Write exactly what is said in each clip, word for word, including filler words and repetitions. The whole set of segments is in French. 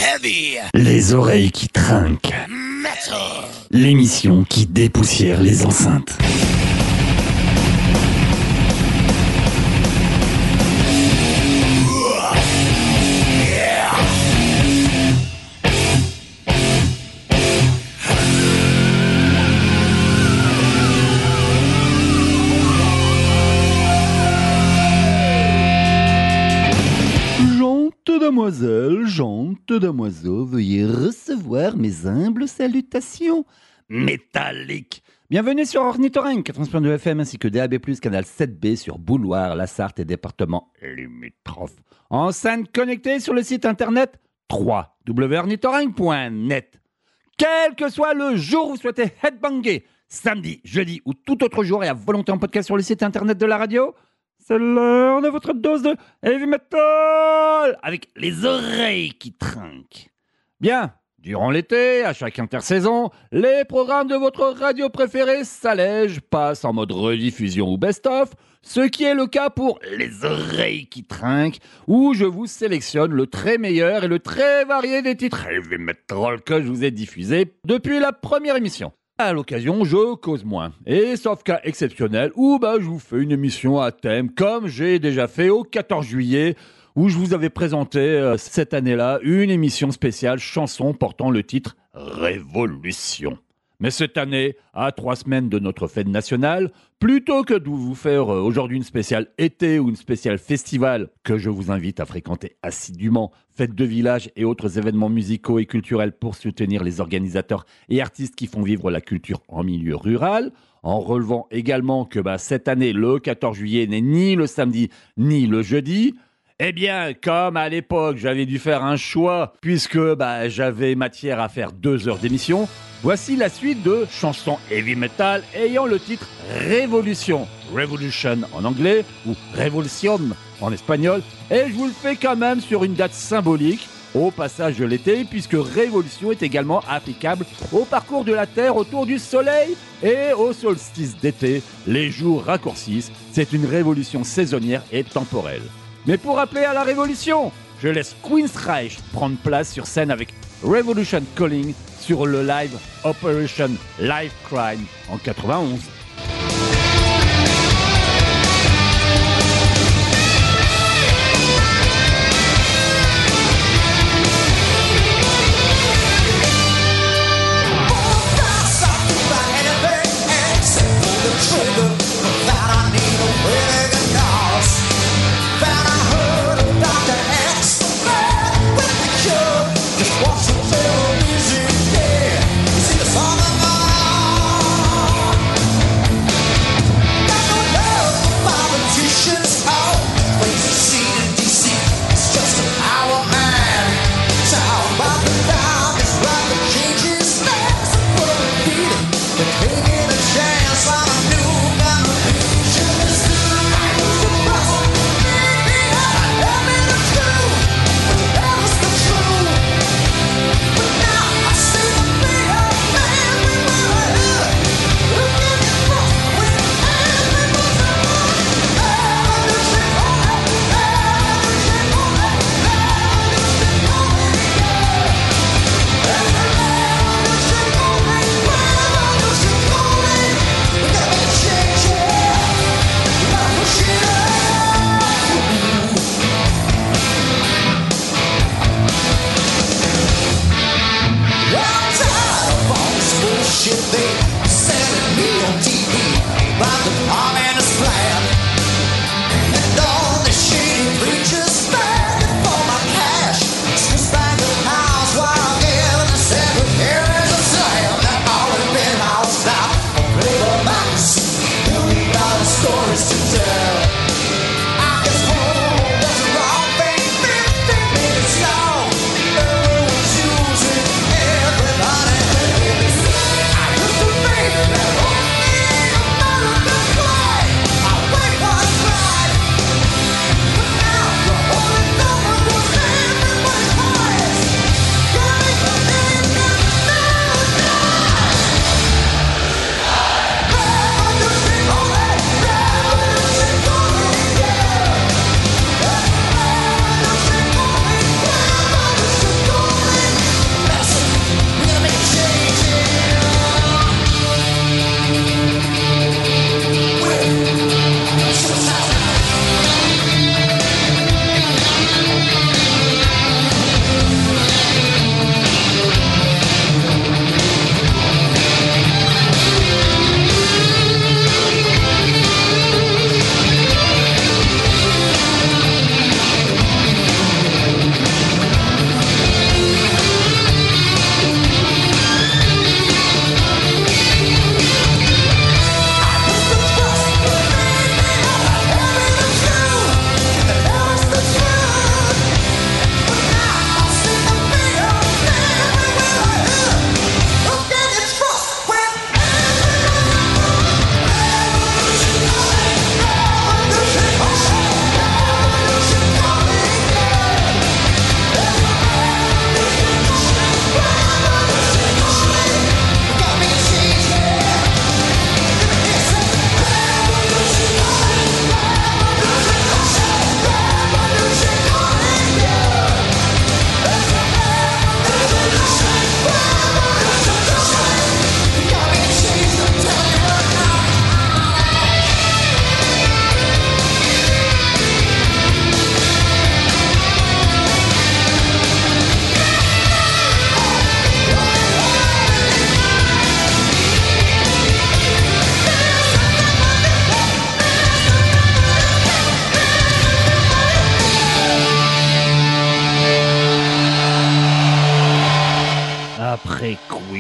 Heavy. Les oreilles qui trinquent. Metal. L'émission qui dépoussière les enceintes. Demoiselles, gentes, damoiseaux, veuillez recevoir mes humbles salutations métalliques. Bienvenue sur Ornithorynque, quatre-vingt-dix point deux F M ainsi que D A B plus, canal sept B sur Bouloir, la Sarthe et département limitrophes. Enceinte connectée sur le site internet w w w point ornithorynque point net. Quel que soit le jour où vous souhaitez headbanger, samedi, jeudi ou tout autre jour et à volonté en podcast sur le site internet de la radio, c'est l'heure de votre dose de heavy metal avec les oreilles qui trinquent. Bien, durant l'été, à chaque intersaison, les programmes de votre radio préférée s'allègent, passent en mode rediffusion ou best-of, ce qui est le cas pour les oreilles qui trinquent, où je vous sélectionne le très meilleur et le très varié des titres heavy metal que je vous ai diffusés depuis la première émission. À l'occasion, je cause moins. Et sauf cas exceptionnel, où bah, je vous fais une émission à thème, comme j'ai déjà fait au quatorze juillet, où je vous avais présenté euh, cette année-là une émission spéciale chanson portant le titre Révolution. Mais cette année, à trois semaines de notre fête nationale, plutôt que de vous faire euh, aujourd'hui une spéciale été ou une spéciale festival que je vous invite à fréquenter assidûment, fêtes de village et autres événements musicaux et culturels pour soutenir les organisateurs et artistes qui font vivre la culture en milieu rural, en relevant également que bah, cette année, le quatorze juillet n'est ni le samedi ni le jeudi. Eh bien, comme à l'époque, j'avais dû faire un choix, puisque bah, j'avais matière à faire deux heures d'émission, voici la suite de chansons heavy metal ayant le titre Révolution, Revolution en anglais, ou Revolution en espagnol, et je vous le fais quand même sur une date symbolique, au passage de l'été, puisque Révolution est également applicable au parcours de la Terre autour du Soleil et au solstice d'été. Les jours raccourcissent, c'est une révolution saisonnière et temporelle. Mais pour appeler à la révolution, je laisse Queensryche prendre place sur scène avec Revolution Calling sur le live Operation Life Crime en quatre-vingt-onze. Music, yeah. You see the song of my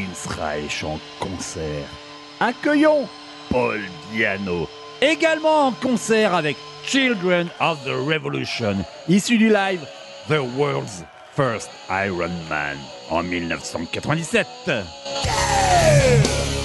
Prince Reich en concert. Accueillons Paul Diano, également en concert avec Children of the Revolution, issu du live The World's First Iron Man en mille neuf cent quatre-vingt-dix-sept. Yeah!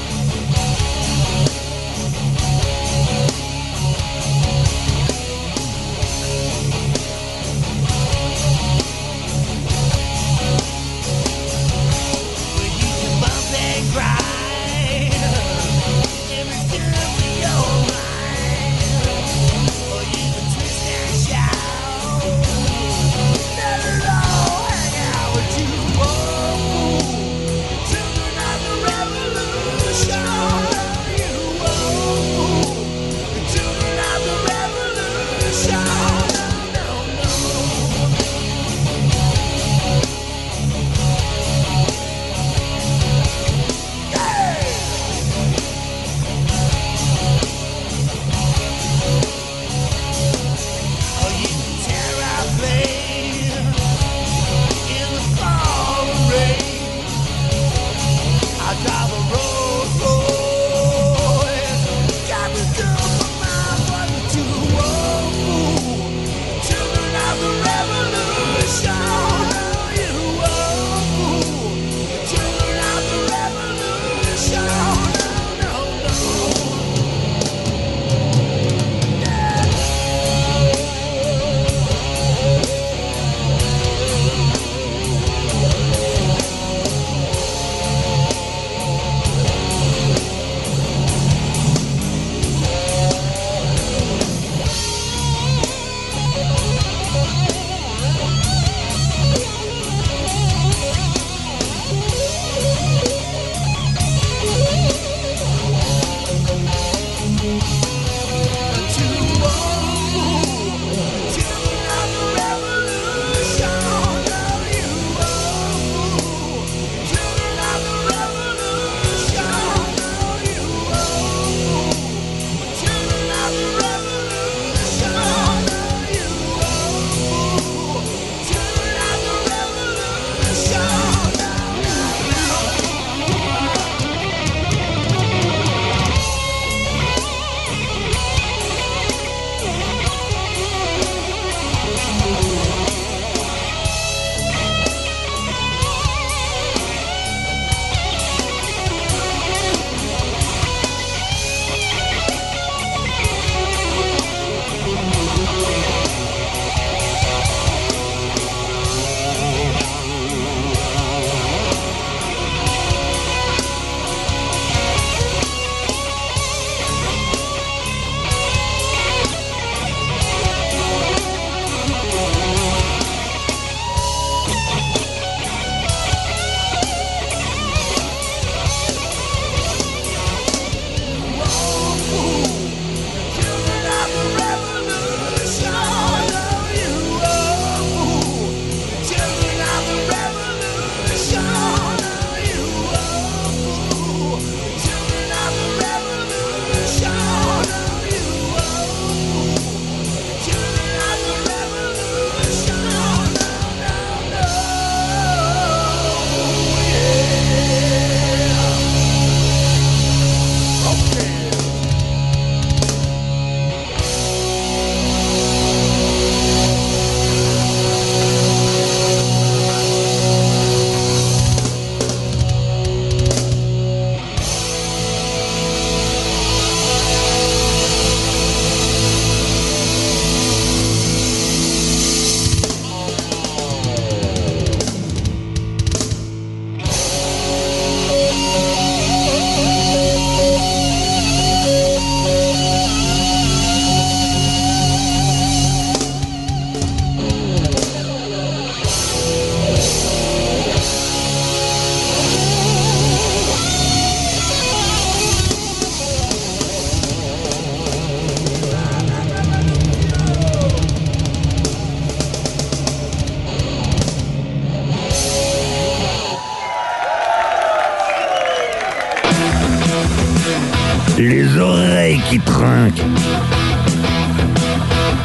Les oreilles qui trinquent.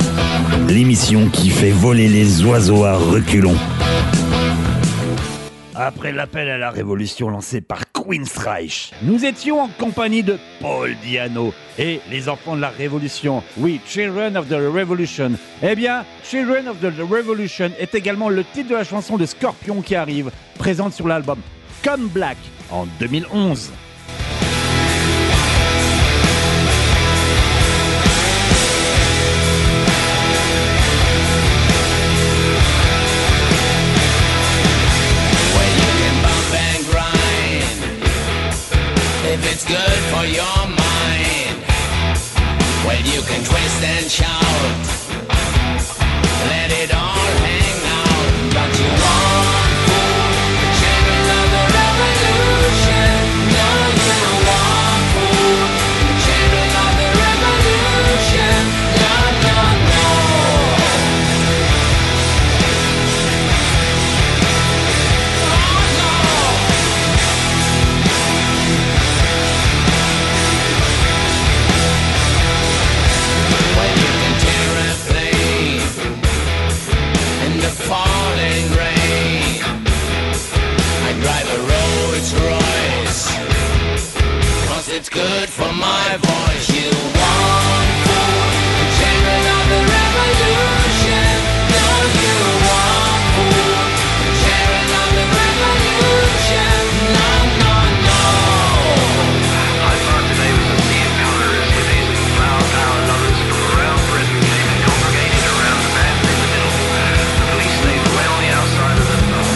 L'émission qui fait voler les oiseaux à reculons. après l'appel à la révolution lancé par Queensryche. Nous étions en compagnie de Paul Di'Anno et les enfants de la révolution. Oui, Children of the Revolution. Eh bien, Children of the Revolution est également le titre de la chanson de Scorpions qui arrive, présente sur l'album Come Black en deux mille onze. If it's good for your mind, well, you can twist and shout, let it all hang out. Don't you want food, the children of the revolution? No, you want food, the children of the revolution? No, no, no. Oh, no. Falling rain, I drive a Rolls Royce, 'cause it's good for my voice. You want food, the children of the revolution? No, you want food, the children of the revolution? No, no, no. I thought today was a sea of colors with these proud power lovers from around Britain came and congregated around the man in the middle. The police stayed way on the outside of the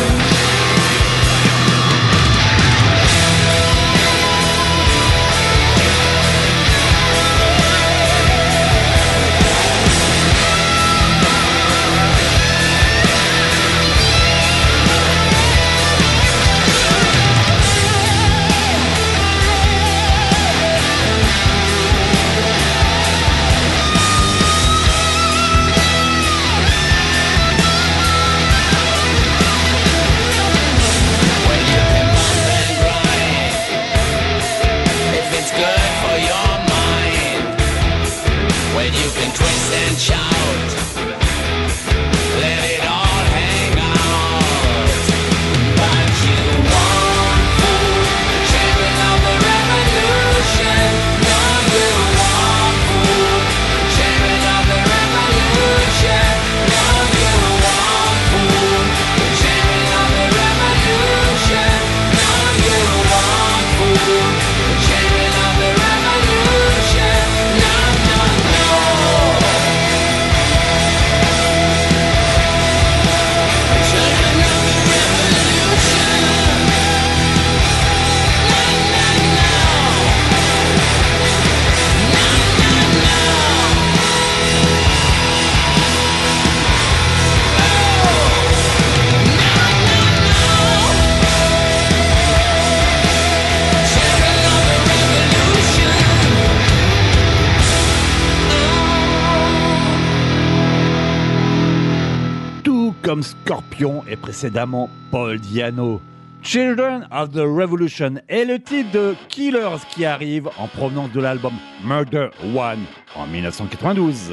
Comme Scorpions et précédemment Paul Di'Anno. Children of the Revolution est le titre de Killers qui arrive en provenance de l'album Murder One en dix-neuf cent quatre-vingt-douze.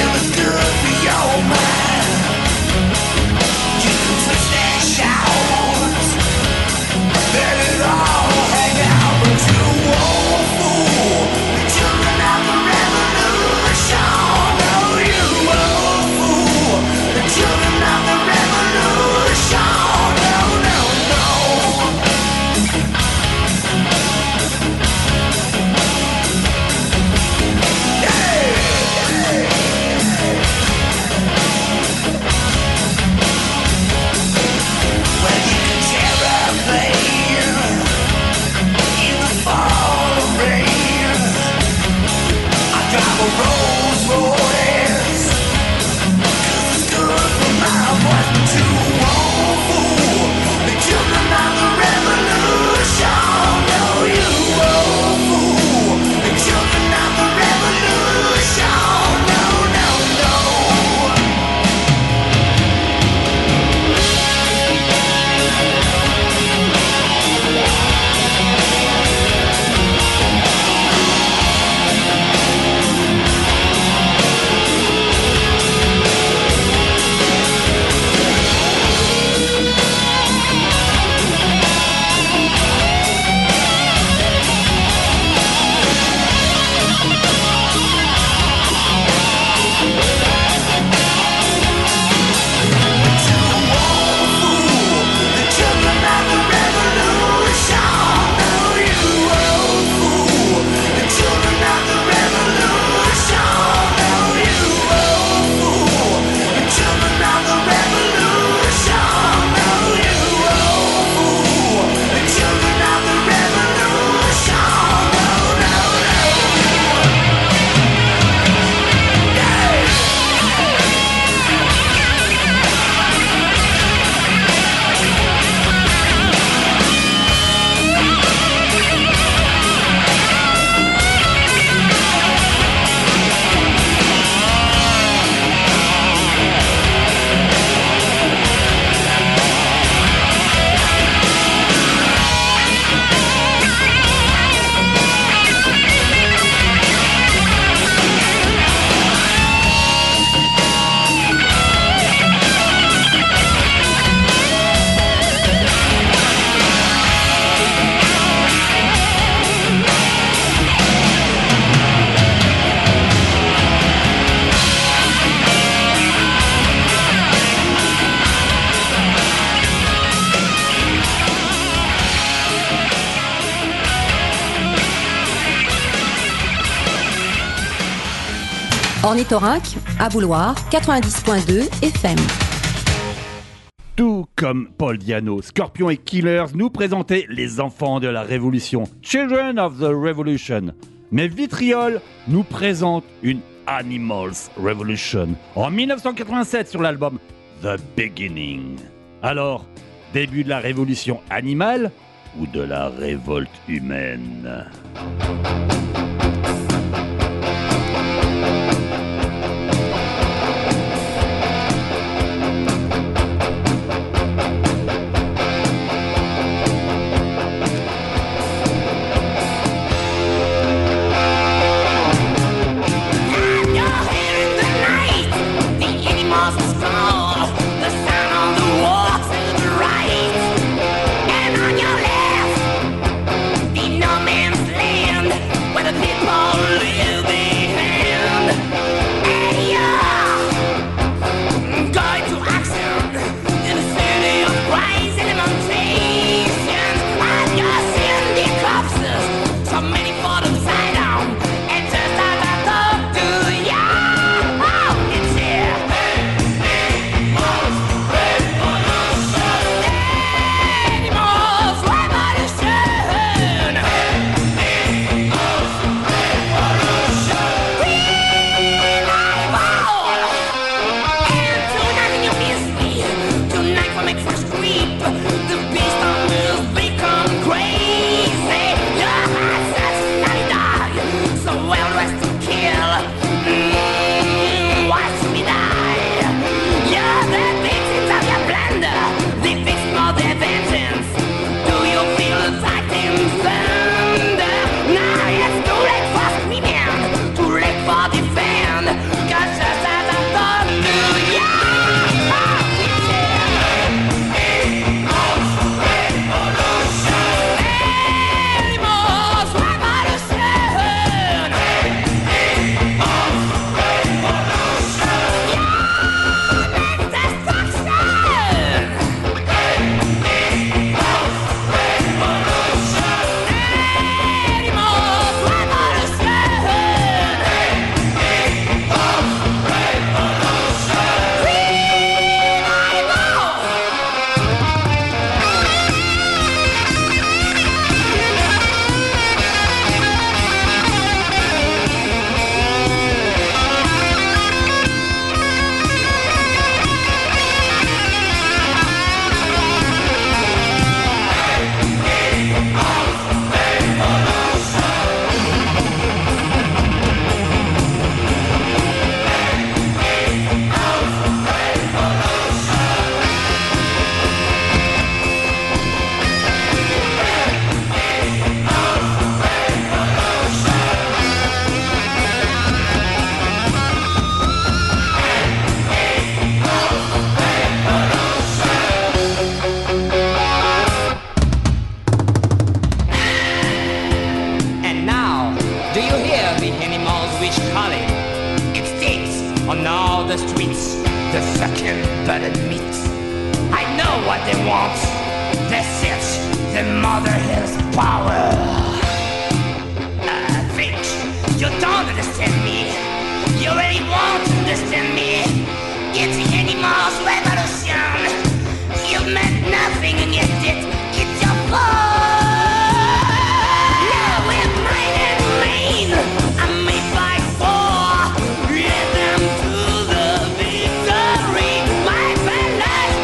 Shout! Ornithorynque, à Bouloir, quatre-vingt-dix point deux F M. Tout comme Paul Diano, Scorpion et Killers nous présentaient les enfants de la Révolution, Children of the Revolution. Mais Vitriol nous présente une Animals Revolution en dix-neuf cent quatre-vingt-sept sur l'album The Beginning. Alors, début de la révolution animale ou de la révolte humaine ?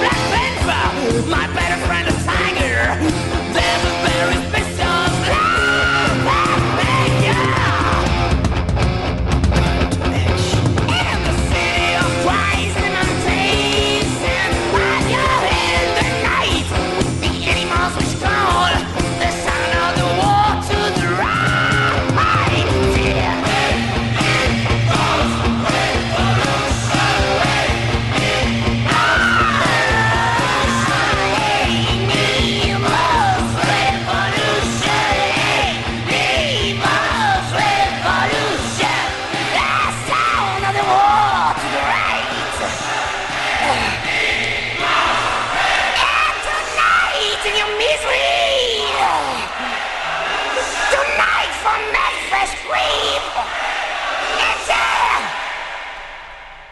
My better friend, a tiger. There's a very special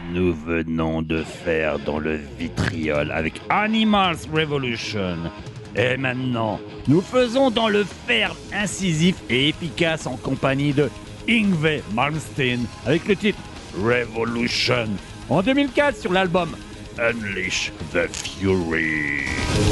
nous venons de faire dans le vitriol avec Animals Revolution. Et maintenant, nous faisons dans le fer incisif et efficace en compagnie de Yngwie Malmsteen avec le titre Revolution en deux mille quatre sur l'album Unleash the Fury.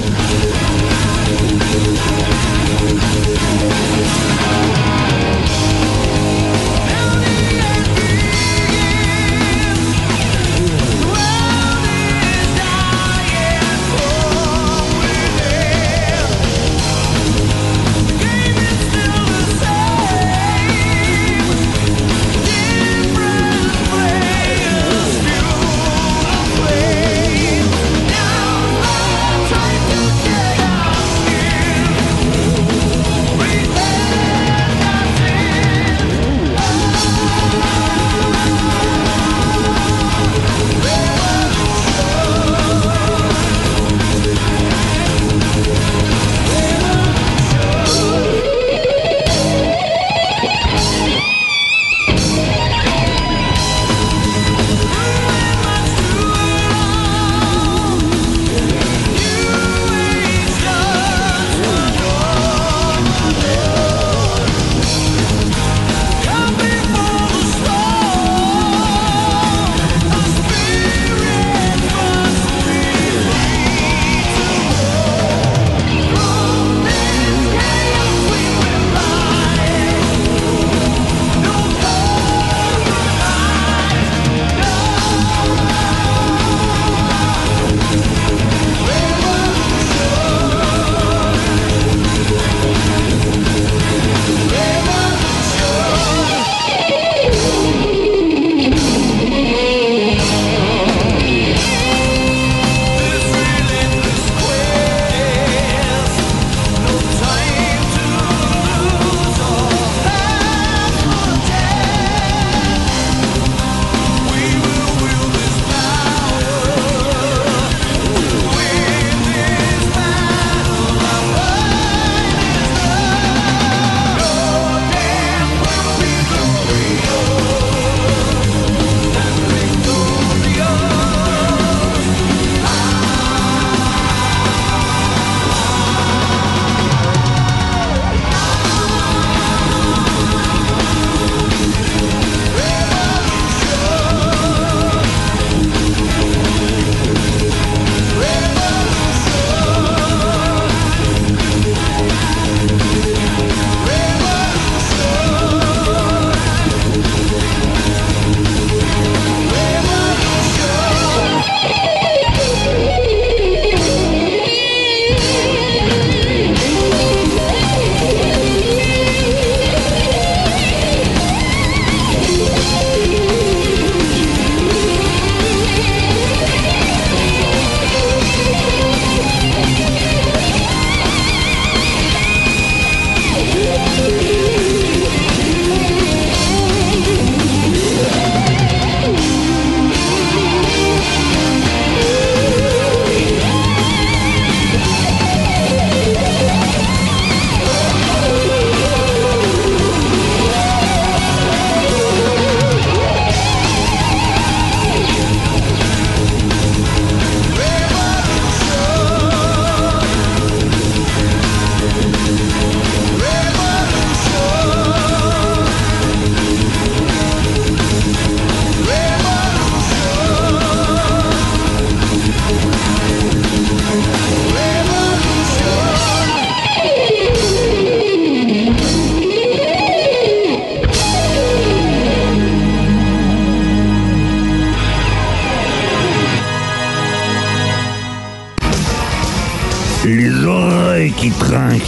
Les oreilles qui trinquent.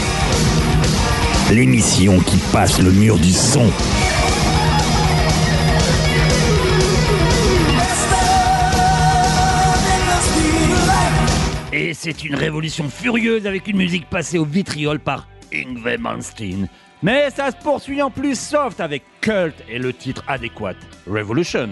L'émission qui passe le mur du son. Et c'est une révolution furieuse avec une musique passée au vitriol par Yngwie Malmsteen. Mais ça se poursuit en plus soft avec Cult et le titre adéquat, Revolution.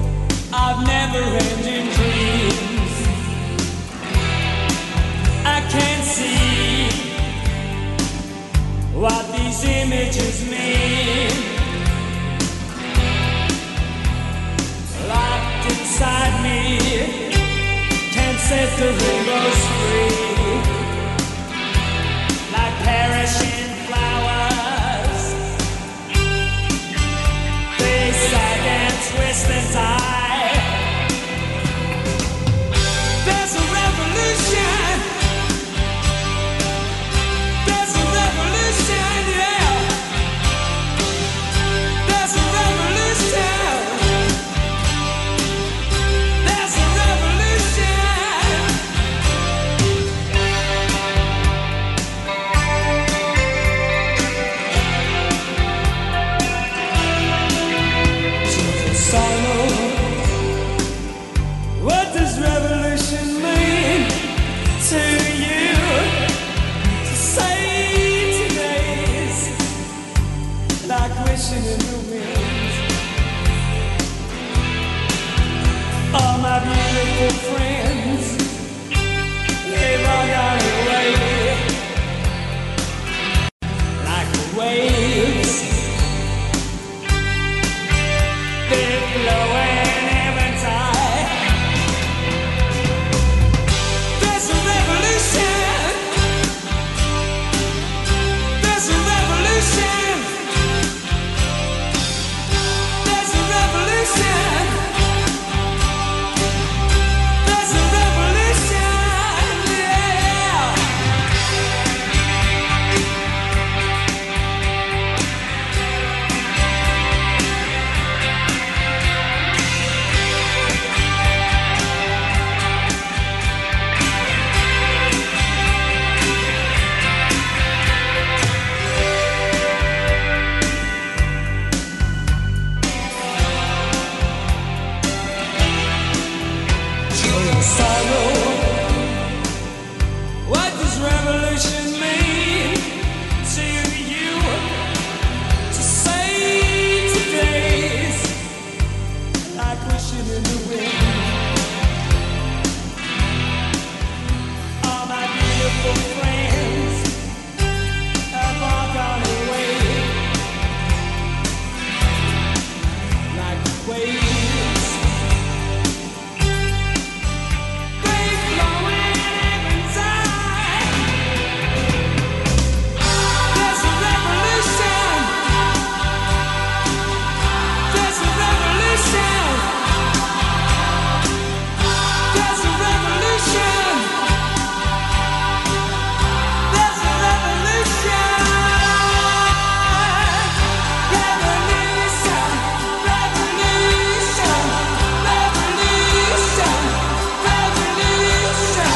I've never ending dreams. I can't set the rainbows free, like perishing flowers. They sag and twist and die. There's a revolution. There's a revolution, yeah. There's a revolution. There's a revolution. Children sorrow. What does revolution mean to you? To say today's like wishing in the wind. All my beautiful friends, they've all gone away like the waves. They're blowing every tide. There's a revolution. There's a revolution. There's a revolution. There's a revolution, yeah. Joy and sorrow. What does revolution mean to you? To say today's like wishing in the wind. All my beautiful friends have all gone away like the waves. They flowing every time. There's a revolution. There's a revolution. There's a revolution. There's a revolution. Revolution. Revolution. Revolution. Revolution.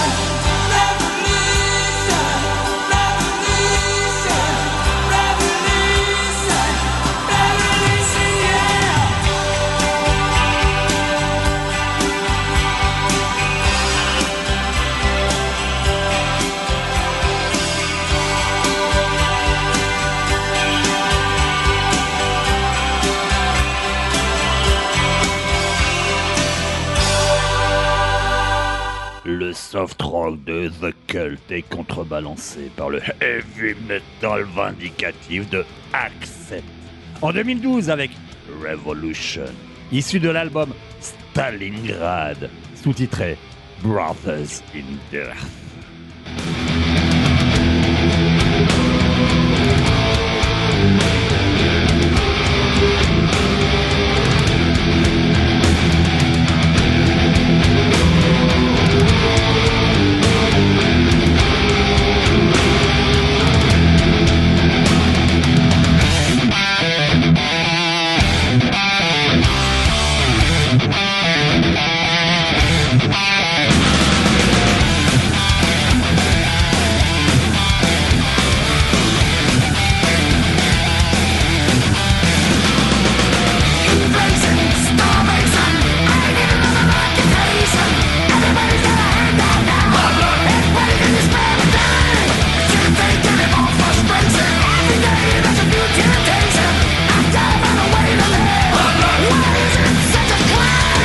Revolution. Revolution. Revolution. Yeah. Le soft rock de The Cult est contrebalancé par le heavy metal vindicatif de Accept. En deux mille douze avec Revolution, issu de l'album Stalingrad, sous-titré Brothers in Death. Why is it such a crime?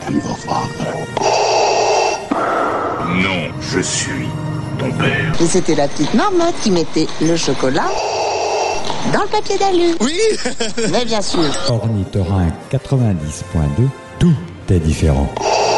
Non, je suis ton père. Et c'était la petite marmotte qui mettait le chocolat dans le papier d'alu. Oui. Mais bien sûr. Ornithorynque quatre-vingt-dix point deux, tout est différent.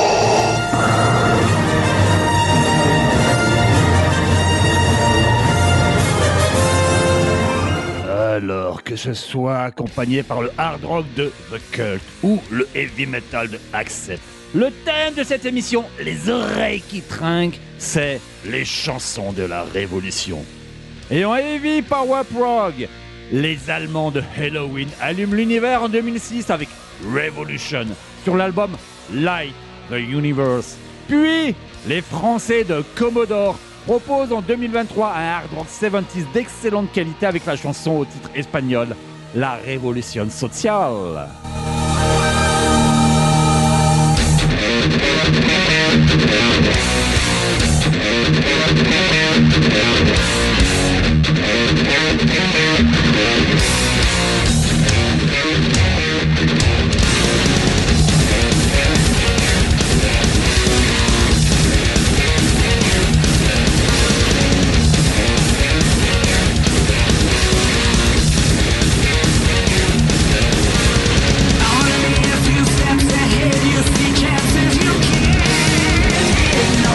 Alors que ce soit accompagné par le hard rock de The Cult ou le heavy metal de Accept, le thème de cette émission, les oreilles qui trinquent, c'est les chansons de la Révolution. Et en heavy power prog, les Allemands de Halloween allument l'univers en deux mille six avec Revolution sur l'album Light the Universe. Puis, les Français de Commodore proposent en deux mille vingt-trois un hard rock soixante-dix d'excellente qualité avec la chanson au titre espagnol La Révolution Sociale. Only a few steps ahead, you see chances you can't ignore.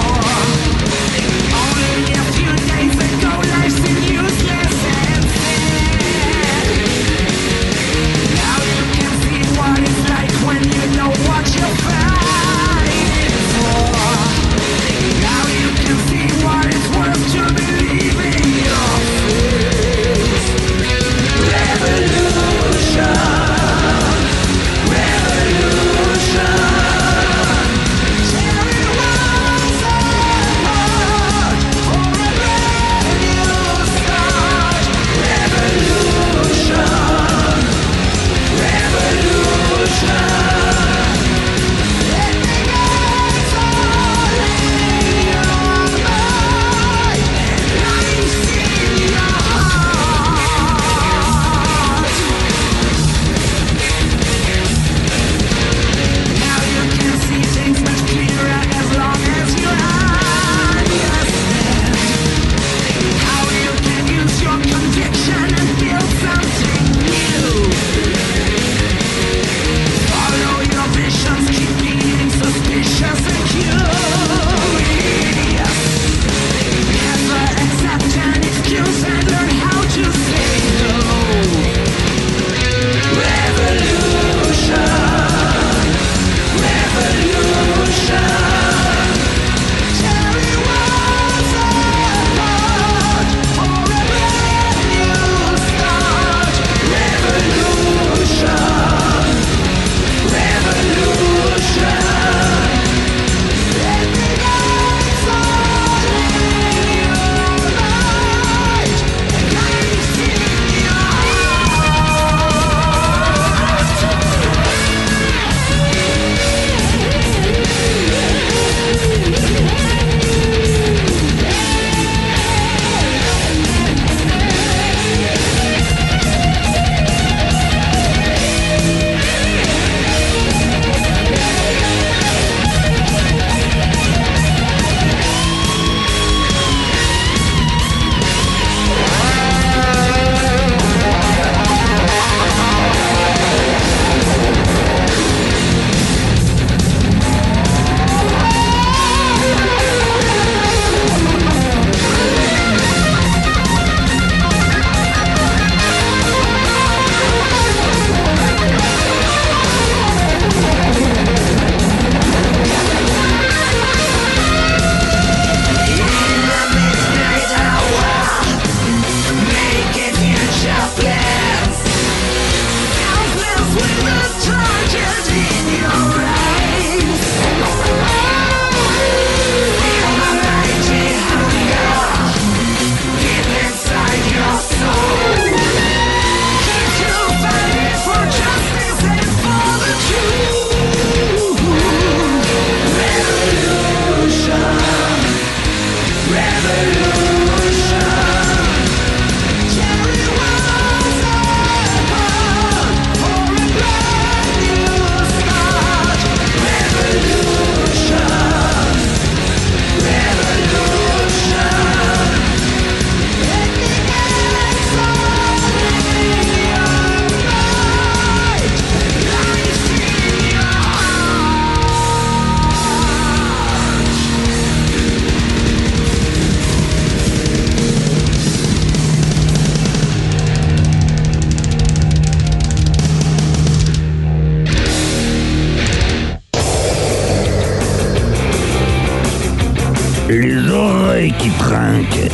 les oreilles qui trinquent.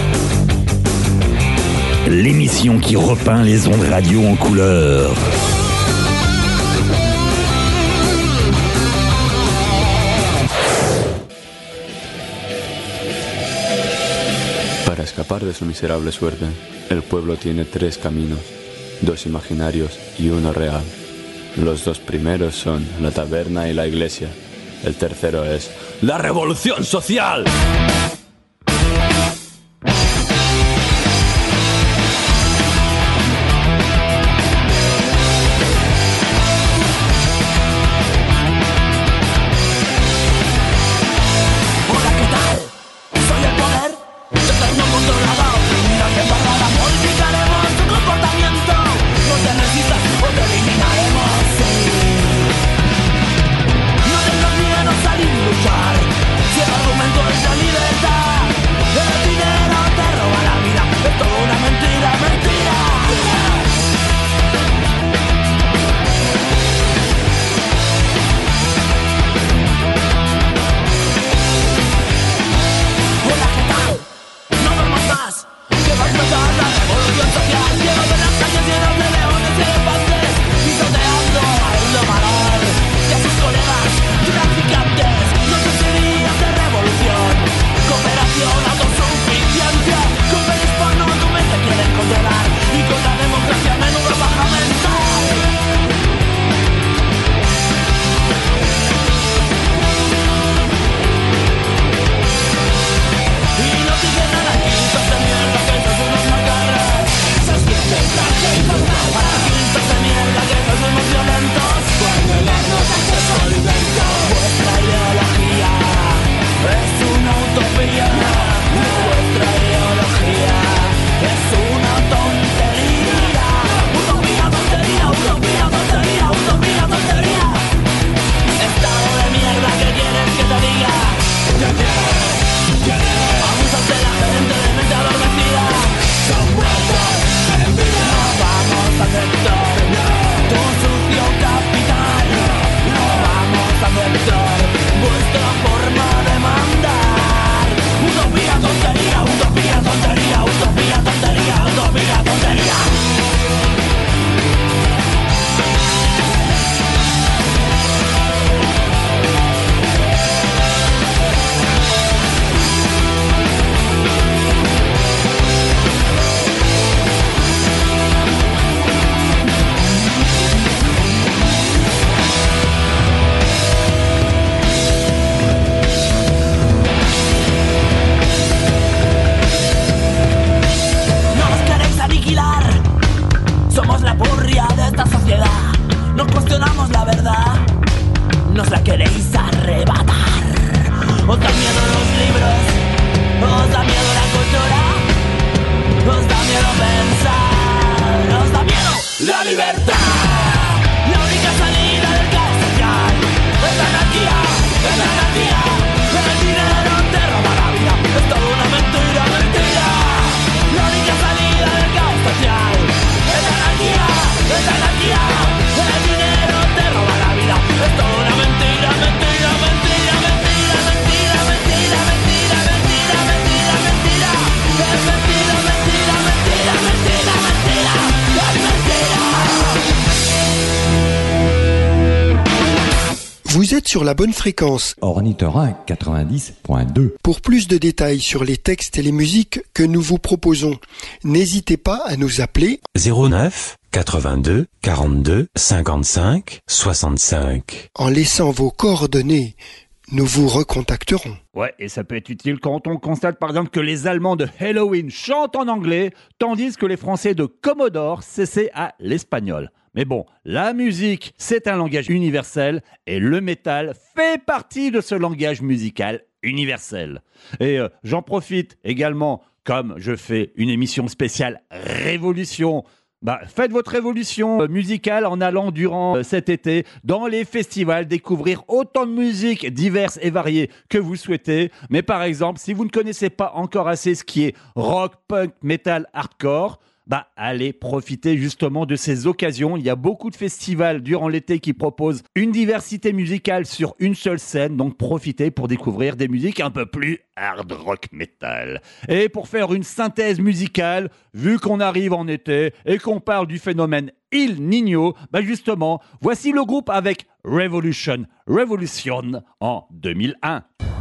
L'émission qui repeint les ondes radio en couleur. Para escapar de su miserable suerte, el pueblo tiene tres caminos, dos imaginarios y uno real. Los dos primeros son la taberna y la iglesia. El tercero es la revolución social. Vous êtes sur la bonne fréquence. Ornithorynque quatre-vingt-dix point deux. Pour plus de détails sur les textes et les musiques que nous vous proposons, n'hésitez pas à nous appeler zéro neuf quatre-vingt-deux quarante-deux cinquante-cinq soixante-cinq. En laissant vos coordonnées, nous vous recontacterons. Ouais, et ça peut être utile quand on constate par exemple que les Allemands de Halloween chantent en anglais, tandis que les Français de Commodore cessaient à l'espagnol. Mais bon, la musique, c'est un langage universel et le métal fait partie de ce langage musical universel. Et euh, j'en profite également, comme je fais une émission spéciale Révolution, bah, faites votre révolution euh, musicale en allant durant euh, cet été dans les festivals découvrir autant de musiques diverses et variées que vous souhaitez. Mais par exemple, si vous ne connaissez pas encore assez ce qui est rock, punk, metal, hardcore, Bah, allez profiter justement de ces occasions. Il y a beaucoup de festivals durant l'été qui proposent une diversité musicale sur une seule scène. Donc profitez pour découvrir des musiques un peu plus hard rock metal. Et pour faire une synthèse musicale, vu qu'on arrive en été et qu'on parle du phénomène El Niño, bah justement, voici le groupe avec Revolution, Revolution en deux mille un.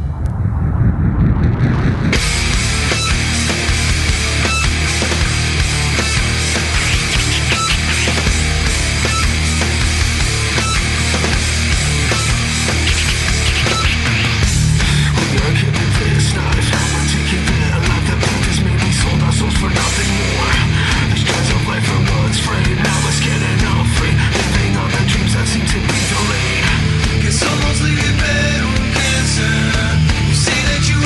Somos libres pero un cáncer.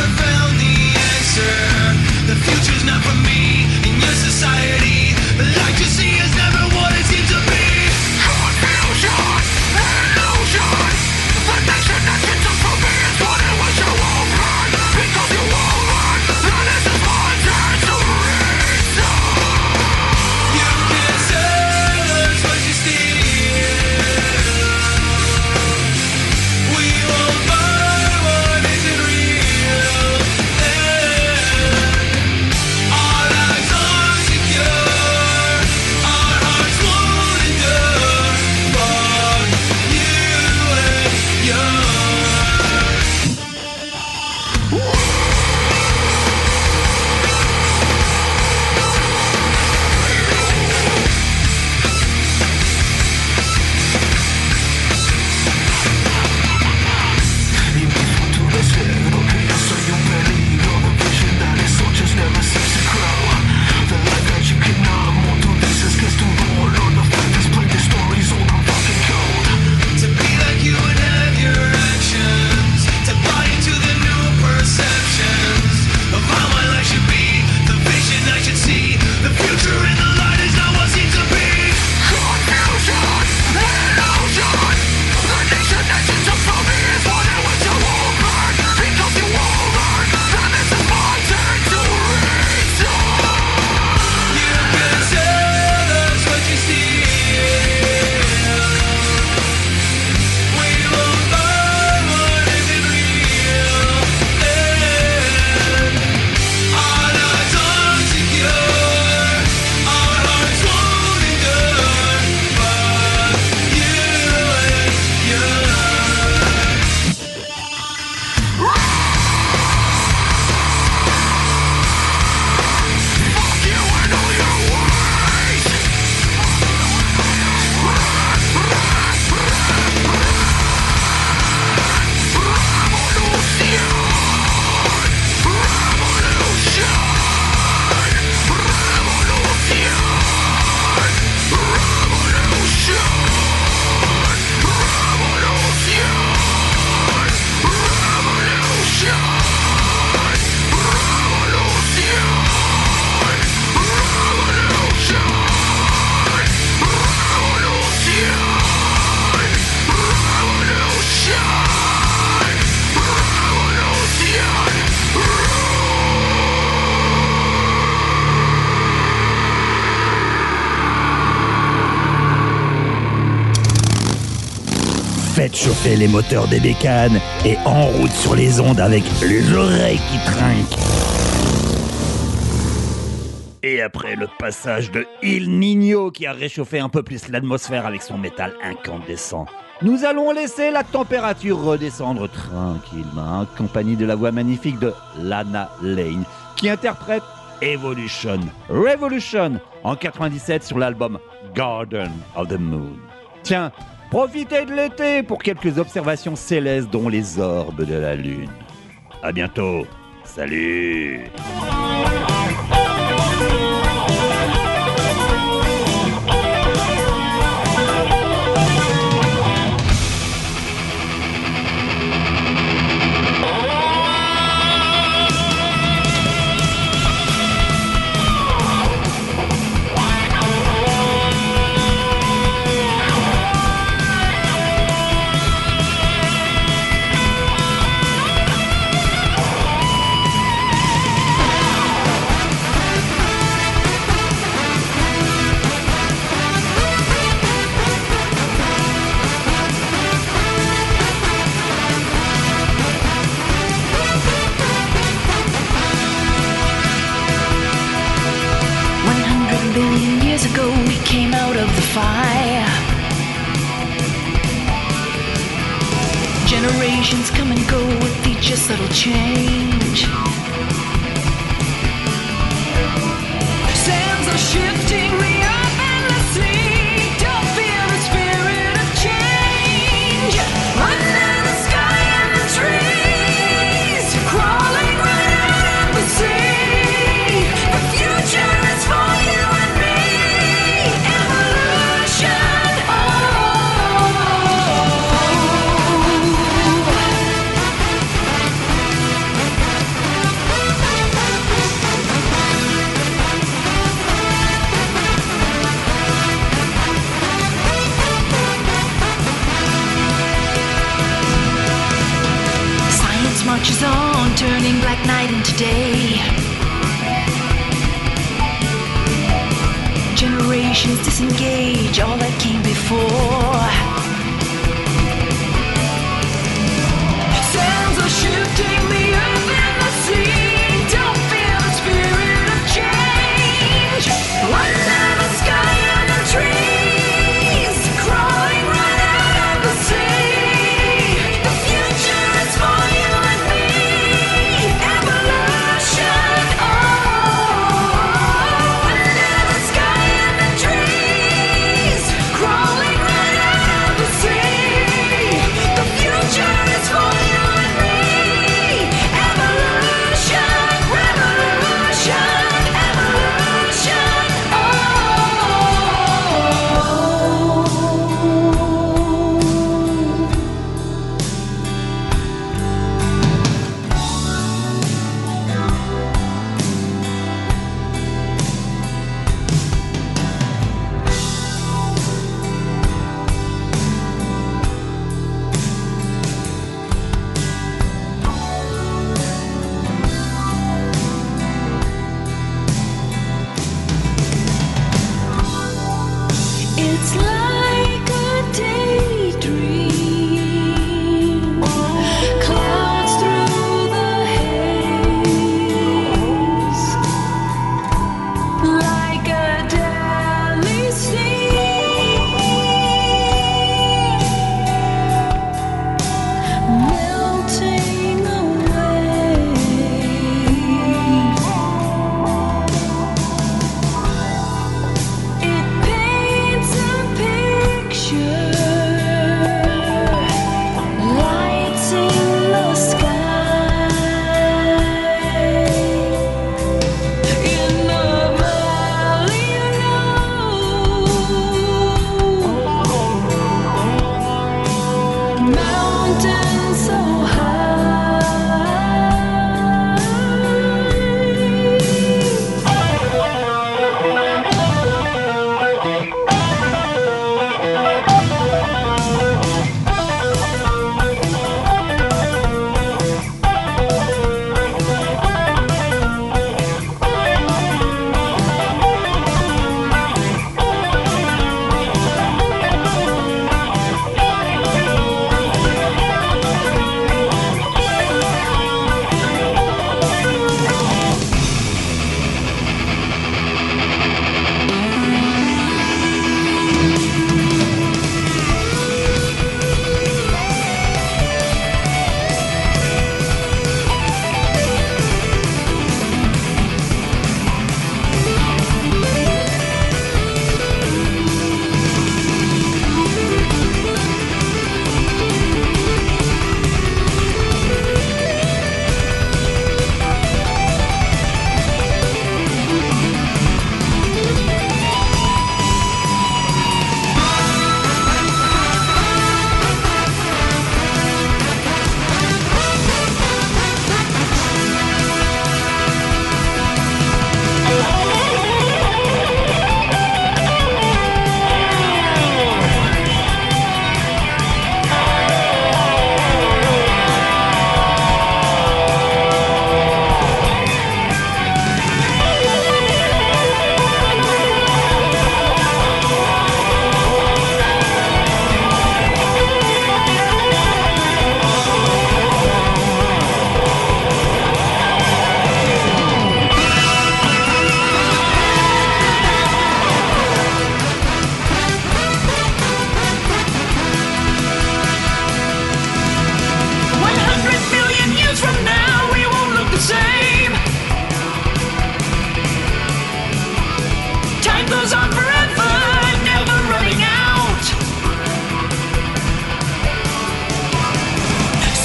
Faites chauffer les moteurs des bécanes et en route sur les ondes avec les oreilles qui trinquent. Et après le passage de El Niño qui a réchauffé un peu plus l'atmosphère avec son métal incandescent, nous allons laisser la température redescendre tranquillement en compagnie de la voix magnifique de Lana Lane qui interprète Evolution, Revolution en quatre-vingt-dix-sept sur l'album Garden of the Moon. Tiens, profitez de l'été pour quelques observations célestes dont les orbes de la lune. À bientôt, salut. Generations come and go with each a subtle change. Sands are shifting me up in the sea. Don't feel the spirit of change. Under the sky and the trees, crawling right out of the sea. The future is for you and me. Evolution. Science marches on, turning black night into day. Generations disengage all that came before. Sands are shifting me up in the sea. Don't feel the spirit of change. Under the sky and the trees, crawling right out of the sea. The future is for you and me. Evolution. Oh, under the sky and the trees, crawling right out of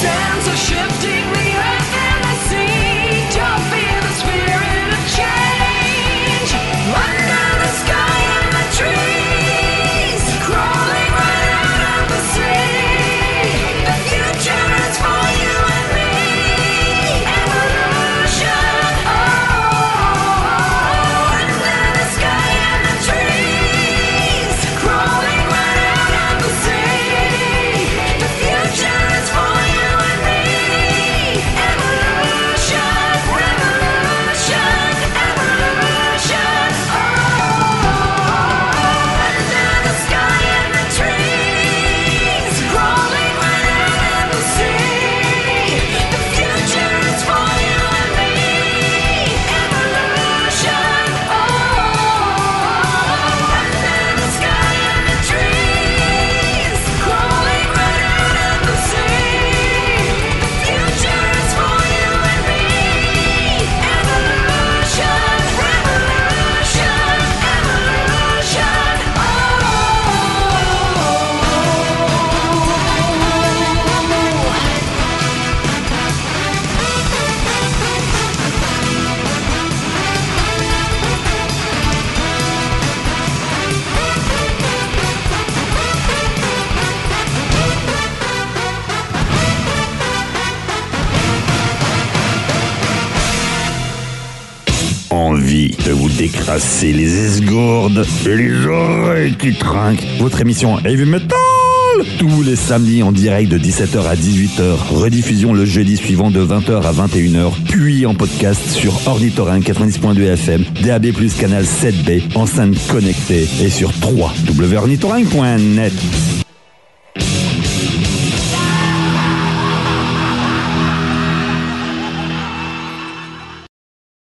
sands are shifting the earth and the sea. Don't feel the spirit of change. Under the sky and the trees, crawling right out of the sea. The future is for you and me. Evolution, oh, under the sky and the trees, crawling right out of the sea. The future is for you and me. Evolution, revolution, evolution, oh, under the sky and the trees, crawling right out of the sea. The future is for you and me. Evolution, oh, under the sky and the trees, crawling right out of the sea. The future is for you and me. Evolution, revolution, evolution, oh. Envie de vous décrasser les esgourdes et les oreilles qui trinquent. Votre émission Heavy Metal, tous les samedis en direct de dix-sept heures à dix-huit heures. Rediffusion le jeudi suivant de vingt heures à vingt et une heures. Puis en podcast sur Ornithorynque quatre-vingt-dix point deux F M, D A B plus, canal sept B, enceinte connectée et sur w w w point ornithorynque point net.